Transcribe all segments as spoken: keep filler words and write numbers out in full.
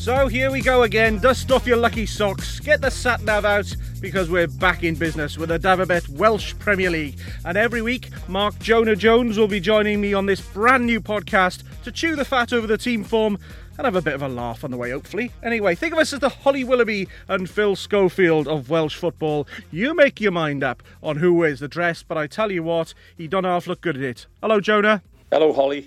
So here we go again. Dust off your lucky socks. Get the sat-nav out because we're back in business with the Davabet Welsh Premier League. And every week, Mark Jonah Jones will be joining me on this brand new podcast to chew the fat over the team form and have a bit of a laugh on the way, hopefully. Anyway, think of us as the Holly Willoughby and Phil Schofield of Welsh football. You make your mind up on who wears the dress, but I tell you what, he don't half look good at it. Hello, Jonah. Hello, Holly.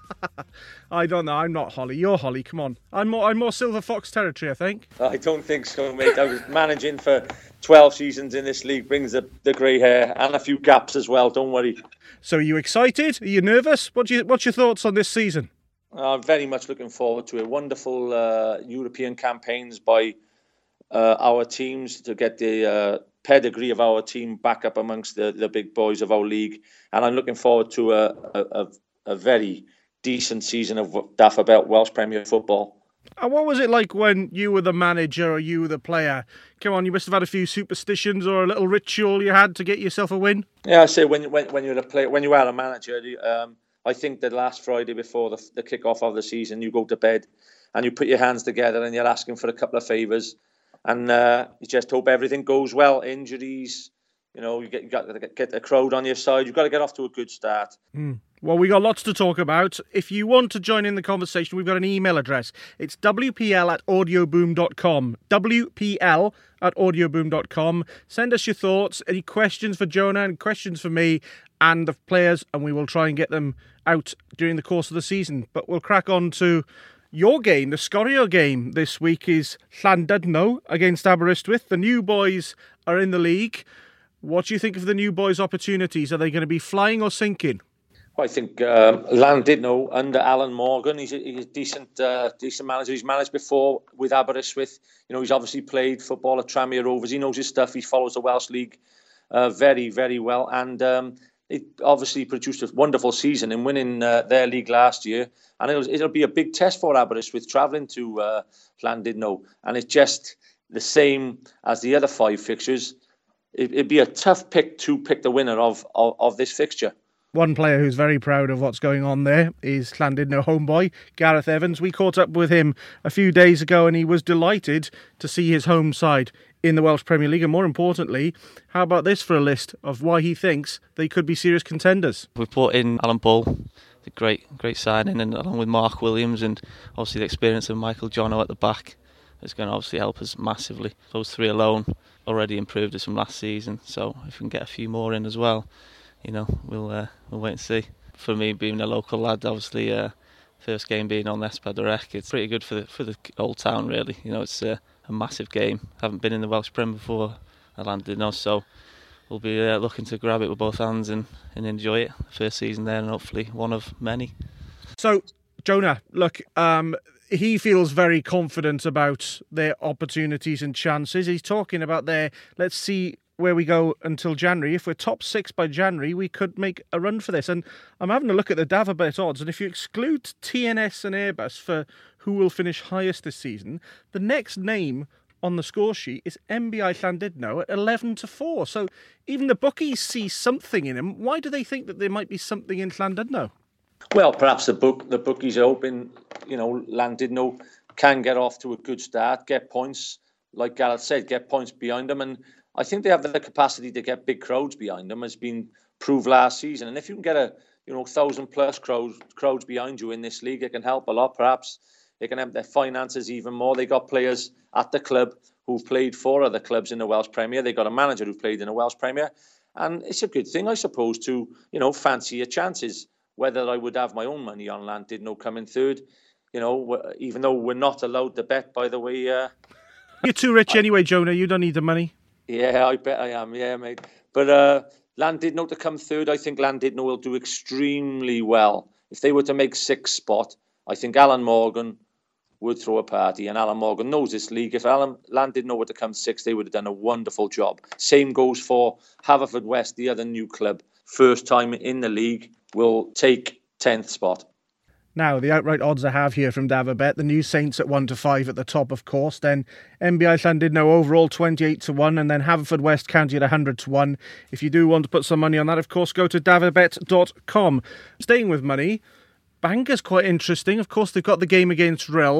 I don't know. I'm not Holly. You're Holly. Come on. I'm more. I'm more Silver Fox territory, I think. I don't think so, mate. I was managing for twelve seasons in this league. Brings the, the grey hair and a few gaps as well. Don't worry. So, are you excited? Are you nervous? What do you? What's your thoughts on this season? I'm very much looking forward to it. Wonderful uh, European campaigns by uh, our teams to get the uh, pedigree of our team back up amongst the, the big boys of our league, and I'm looking forward to a a, a, a very decent season of Davabet Welsh Premier Football. And what was it like when you were the manager or you were the player? Come on, you must have had a few superstitions or a little ritual you had to get yourself a win. Yeah, I say when when when you're a player, when you are a manager, um, I think that last Friday before the, the kick-off of the season, you go to bed and you put your hands together and you're asking for a couple of favours, and uh, you just hope everything goes well. Injuries, you know, you get you got to get the crowd on your side. You've got to get off to a good start. Mm. Well, we got lots to talk about. If you want to join in the conversation, we've got an email address. It's w p l at audio boom dot com. w p l at audio boom dot com. Send us your thoughts, any questions for Jonah and questions for me and the players, and we will try and get them out during the course of the season. But we'll crack on to your game. The Scorio game this week is Llandudno against Aberystwyth. The new boys are in the league. What do you think of the new boys' opportunities? Are they going to be flying or sinking? Well, I think um, Llandudno under Alan Morgan, he's a, he's a decent uh, decent manager. He's managed before with Aberystwyth. You know, he's obviously played football at Tranmere Rovers. He knows his stuff. He follows the Welsh League uh, very, very well. And um, it obviously produced a wonderful season in winning uh, their league last year. And it'll, it'll be a big test for Aberystwyth travelling to uh, Llandudno. And it's just the same as the other five fixtures. It, it'd be a tough pick to pick the winner of, of, of this fixture. One player who's very proud of what's going on there is Llandudno homeboy, Gareth Evans. We caught up with him a few days ago and he was delighted to see his home side in the Welsh Premier League. And more importantly, how about this for a list of why he thinks they could be serious contenders? We've brought in Alan Bull, a great, great signing, and along with Mark Williams, and obviously the experience of Michael Jono at the back is going to obviously help us massively. Those three alone already improved us from last season, so if we can get a few more in as well, you know, we'll uh, we'll wait and see. For me, being a local lad, obviously, uh, first game being on Espadurec, it's pretty good for the for the old town, really. You know, it's uh, a massive game. Haven't been in the Welsh Prem before, I landed in, so we'll be uh, looking to grab it with both hands and, and enjoy it. First season there, and hopefully one of many. So, Jonah, look, um, he feels very confident about their opportunities and chances. He's talking about their, let's see where we go until January. If we're top six by January, we could make a run for this. And I'm having a look at the Davabet odds, and if you exclude T N S and Airbus for who will finish highest this season, the next name on the score sheet is M B I Llandudno at eleven to four. So even the bookies see something in him. Why do they think that there might be something in Llandudno? Well, perhaps the book the bookies are hoping, you know, Llandudno can get off to a good start, get points, like Gareth said, get points behind them, and I think they have the capacity to get big crowds behind them, as been proved last season. And if you can get a, you know, thousand plus crowds crowds behind you in this league, it can help a lot. Perhaps they can help their finances even more. They got players at the club who've played for other clubs in the Welsh Premier. They got a manager who played in the Welsh Premier, and it's a good thing, I suppose, to, you know, fancy your chances. Whether I would have my own money on Llandudno coming third, you know, even though we're not allowed to bet, by the way. Uh, You're too rich I, anyway, Jonah. You don't need the money. Yeah, I bet I am. Yeah, mate. But uh, Llandudno to come third, I think Llandudno will do extremely well. If they were to make sixth spot, I think Alan Morgan would throw a party, and Alan Morgan knows this league. If Alan Llandudno were to come sixth, they would have done a wonderful job. Same goes for Haverfordwest, the other new club. First time in the league, will take tenth spot. Now, the outright odds I have here from Davabet, the New Saints at one to five at the top, of course. Then M B I Llandudno overall twenty-eight to one, and then Haverfordwest County at one hundred to one. If you do want to put some money on that, of course, go to davabet dot com. Staying with money, Bangor's quite interesting. Of course, they've got the game against Rhyl,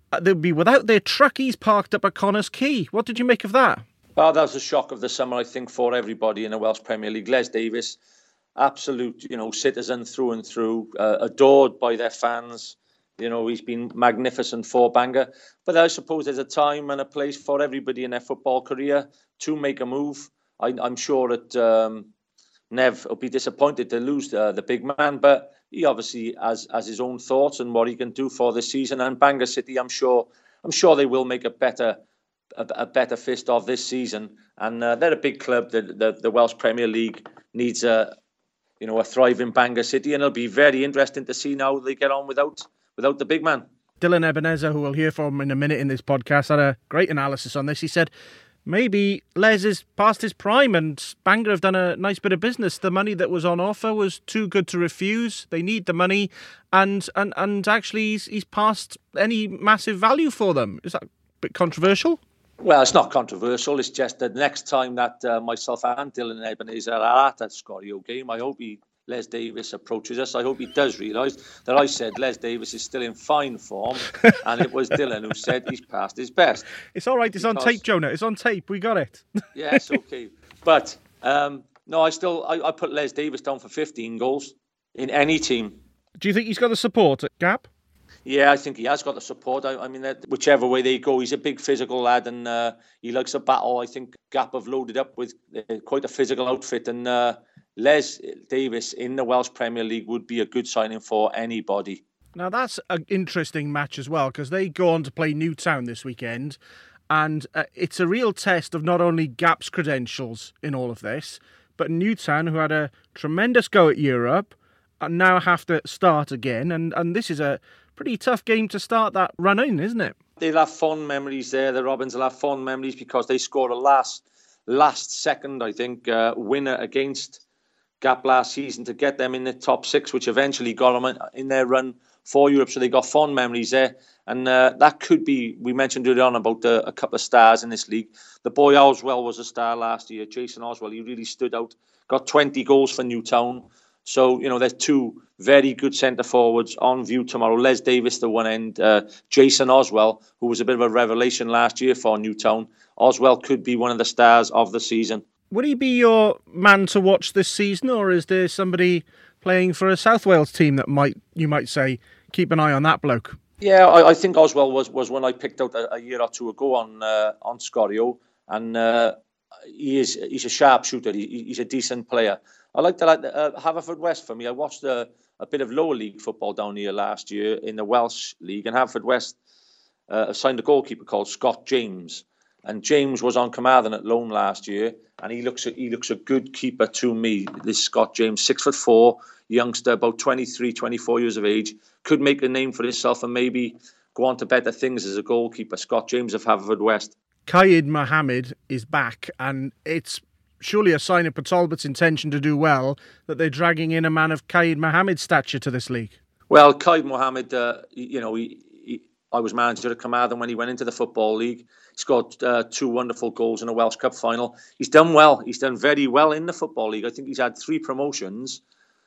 they'll be without their truckies parked up at Connors Quay. What did you make of that? Well, that was a shock of the summer, I think, for everybody in the Welsh Premier League. Les Davis, absolute, you know, citizen through and through, uh, adored by their fans. You know, he's been magnificent for Bangor. But I suppose there's a time and a place for everybody in their football career to make a move. I, I'm sure that um, Nev will be disappointed to lose uh, the big man, but he obviously has, has his own thoughts and what he can do for this season. And Bangor City, I'm sure, I'm sure they will make a better, a, a better fist of this season. And uh, they're a big club. The, the the Welsh Premier League needs a, you know, a thriving Bangor City, and it'll be very interesting to see now they get on without without the big man. Dylan Ebenezer, who we'll hear from in a minute in this podcast, had a great analysis on this. He said, maybe Les is past his prime and Bangor have done a nice bit of business. The money that was on offer was too good to refuse. They need the money, and and, and actually he's, he's past any massive value for them. Is that a bit controversial? Well, it's not controversial. It's just that next time that uh, myself and Dylan Ebenezer are at that Scorio game, I hope he, Les Davis approaches us. I hope he does realise that I said Les Davis is still in fine form, and it was Dylan who said he's past his best. It's all right. It's because, on tape, Jonah. It's on tape. We got it. Yes, okay. But um, no, I still I, I put Les Davis down for fifteen goals in any team. Do you think he's got the support at Gap? Yeah, I think he has got the support. I, I mean, whichever way they go, he's a big physical lad, and uh, he likes a battle. I think Gap have loaded up with uh, quite a physical outfit, and uh, Les Davis in the Welsh Premier League would be a good signing for anybody. Now, that's an interesting match as well, because they go on to play Newtown this weekend, and uh, it's a real test of not only Gap's credentials in all of this, but Newtown, who had a tremendous go at Europe, and now have to start again, and, and this is a pretty tough game to start that run in, isn't it? They'll have fond memories there. The Robins will have fond memories because they scored a last, last second, I think, uh, winner against Gap last season to get them in the top six, which eventually got them in their run for Europe. So they got fond memories there. And uh, that could be, we mentioned earlier on about uh, a couple of stars in this league. The boy Oswell was a star last year. Jason Oswell, he really stood out. Got twenty goals for Newtown. So, you know, there's two very good centre forwards on view tomorrow. Les Davis, the one end. Uh, Jason Oswell, who was a bit of a revelation last year for Newtown. Oswell could be one of the stars of the season. Would he be your man to watch this season, or is there somebody playing for a South Wales team that might you might say, keep an eye on that bloke? Yeah, I, I think Oswell was, was one I picked out a, a year or two ago on uh, on Scorio, and uh, he is he's a sharpshooter. He, he's a decent player. I like to like uh, Haverfordwest for me. I watched a, a bit of lower league football down here last year in the Welsh League, and Haverfordwest uh, signed a goalkeeper called Scott James. And James was on Carmarthen at loan last year, and he looks a, he looks a good keeper to me. This Scott James, six foot four, youngster, about twenty-three, twenty-four years of age, could make a name for himself and maybe go on to better things as a goalkeeper. Scott James of Haverfordwest. Kayid Mohammed is back, and it's surely a sign of Port Talbot's intention to do well that they're dragging in a man of Kayid Mohammed's stature to this league. Well, Kayid Mohammed, uh, you know, he, he, I was manager at Carmarthen when he went into the Football League. He scored uh, two wonderful goals in a Welsh Cup final. He's done well. He's done very well in the Football League. I think he's had three promotions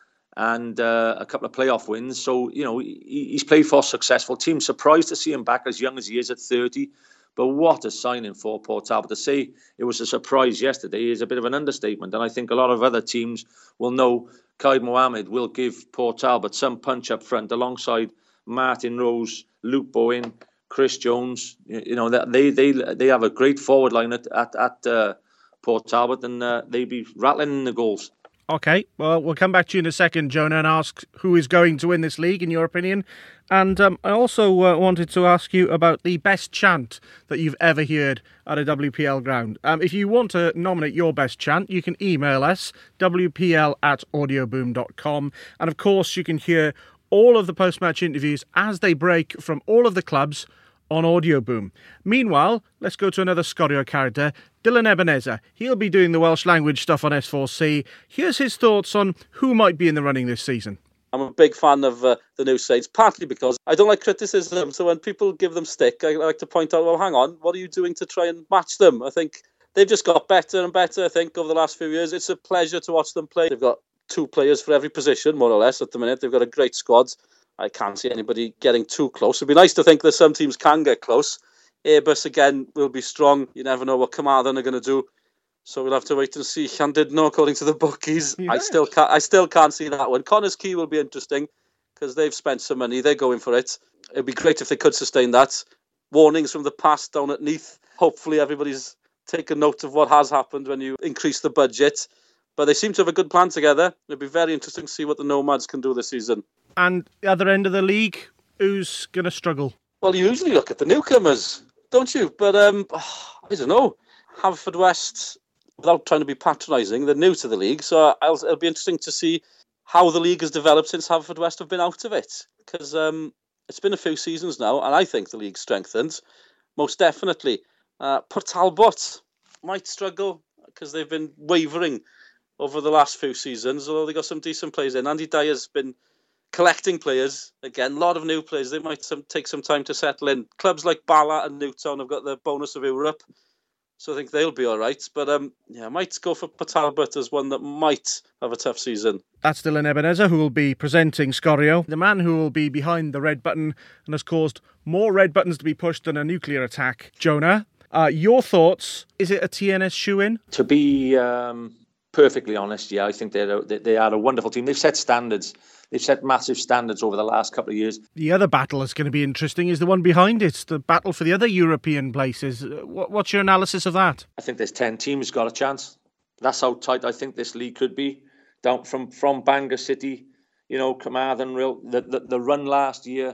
and uh, a couple of playoff wins. So, you know, he, he's played for successful teams. Surprised to see him back as young as he is at thirty. But what a signing for Port Talbot. To say it was a surprise yesterday is a bit of an understatement. And I think a lot of other teams will know Kayid Mohammed will give Port Talbot some punch up front alongside Martin Rose, Luke Bowen, Chris Jones. You know, they they they have a great forward line at, at, at uh, Port Talbot, and uh, they'll be rattling in the goals. Okay, well, we'll come back to you in a second, Jonah, and ask who is going to win this league, in your opinion. And um, I also uh, wanted to ask you about the best chant that you've ever heard at a W P L ground. Um, if you want to nominate your best chant, you can email us, w p l at audio boom dot com. And of course, you can hear all of the post-match interviews as they break from all of the clubs on Audio Boom. Meanwhile, let's go to another Scorio character, Dylan Ebenezer. He'll be doing the Welsh language stuff on S four C. Here's his thoughts on who might be in the running this season. I'm a big fan of uh, the new sides, partly because I don't like criticism. So when people give them stick, I like to point out, well, hang on, what are you doing to try and match them? I think they've just got better and better, I think, over the last few years. It's a pleasure to watch them play. They've got two players for every position, more or less, at the minute. They've got a great squad. I can't see anybody getting too close. It'd be nice to think that some teams can get close. Airbus, again, will be strong. You never know what Carmarthen are going to do. So we'll have to wait and see. Llandudno, according to the bookies. Yeah. I still can't I still can't see that one. Connors Quay will be interesting because they've spent some money. They're going for it. It'd be great if they could sustain that. Warnings from the past down at Neath. Hopefully everybody's taken note of what has happened when you increase the budget. But they seem to have a good plan together. It'd be very interesting to see what the Nomads can do this season. And the other end of the league, who's going to struggle? Well, you usually look at the newcomers, don't you? But um, I don't know. Haverfordwest, without trying to be patronising, they're new to the league. So I'll, it'll be interesting to see how the league has developed since Haverfordwest have been out of it. Because um, it's been a few seasons now, and I think the league's strengthened, most definitely. Uh, Port Talbot might struggle because they've been wavering over the last few seasons, although they got some decent players in. Andy Dyer's been collecting players. Again, a lot of new players. They might some, take some time to settle in. Clubs like Bala and Newtown have got the bonus of Europe, so I think they'll be all right. But um, yeah, I might go for Port Talbot as one that might have a tough season. That's Dylan Ebenezer, who will be presenting Scorio, the man who will be behind the red button and has caused more red buttons to be pushed than a nuclear attack. Jonah, uh, your thoughts? Is it a T N S shoe-in? To be um, perfectly honest, yeah, I think they're a, they are a wonderful team. They've set standards. They've set massive standards over the last couple of years. The other battle that's going to be interesting is the one behind it, the battle for the other European places. What's your analysis of that? I think there's ten teams got a chance. That's how tight I think this league could be. Down from, from Bangor City, you know, Carmarthen, real the, the, the run last year,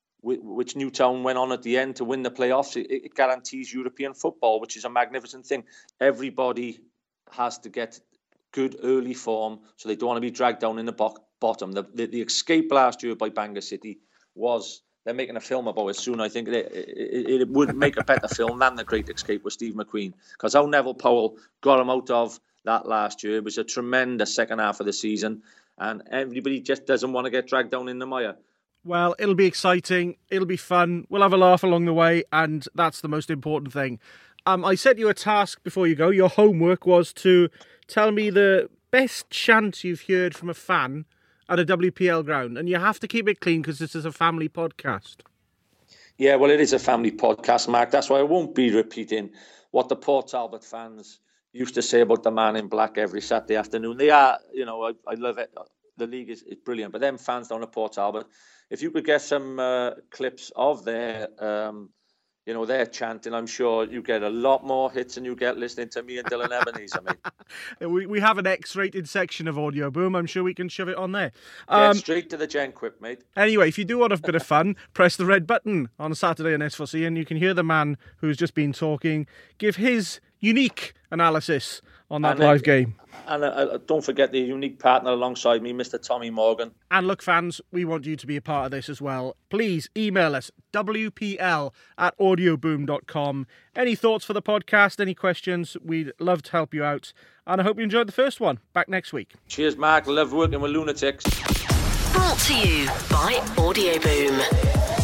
which Newtown went on at the end to win the playoffs, it, it guarantees European football, which is a magnificent thing. Everybody has to get good early form, so they don't want to be dragged down in the bo- bottom. The, the the escape last year by Bangor City was, they're making a film about it soon. I think it, it, it would make a better film than The Great Escape with Steve McQueen, because how Neville Powell got him out of that last year, it was a tremendous second half of the season, and everybody just doesn't want to get dragged down in the mire. Well, it'll be exciting, it'll be fun, we'll have a laugh along the way, and that's the most important thing. Um, I set you a task before you go. Your homework was to tell me the best chant you've heard from a fan at a W P L ground, and you have to keep it clean because this is a family podcast. Yeah, well, it is a family podcast, Mark. That's why I won't be repeating what the Port Talbot fans used to say about the man in black every Saturday afternoon. They are, you know, I, I love it. The league is, is brilliant. But them fans down at Port Talbot, if you could get some uh, clips of their, um, you know, their chanting, I'm sure you get a lot more hits than you get listening to me and Dylan Ebenezer, mate. We we have an X-rated section of Audio Boom. I'm sure we can shove it on there. Um, get straight to the Gen Quip, mate. Anyway, if you do want a bit of fun, press the red button on Saturday on S four C and you can hear the man who's just been talking give his unique analysis on that and live then, game. And uh, don't forget the unique partner alongside me, Mister Tommy Morgan. And look, fans, we want you to be a part of this as well. Please email us, W P L at audio boom dot com. Any thoughts for the podcast, any questions, we'd love to help you out. And I hope you enjoyed the first one. Back next week. Cheers, Mark. Love working with lunatics. Brought to you by Audio Boom.